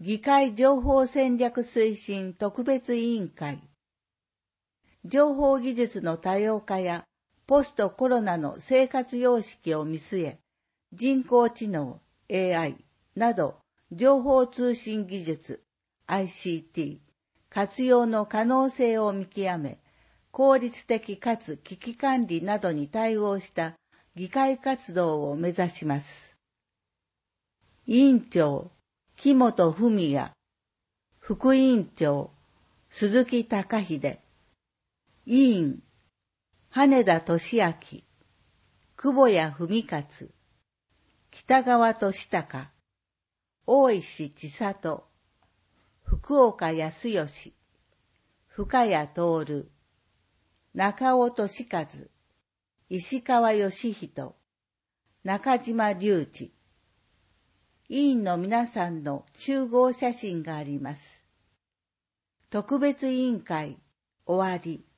議会情報戦略推進特別委員会。情報技術の多様化やポストコロナの生活様式を見据え、人工知能 AI など情報通信技術 ICT 活用の可能性を見極め、効率的かつ危機管理などに対応した議会活動を目指します。委員長、木本文也、副委員長、鈴木隆秀、委員、羽田俊明、久保谷文勝、北川俊孝、大石千里、福岡康義、深谷徹、中尾俊和、石川義人、中島隆二。委員の皆さんの集合写真があります。特別委員会終わり。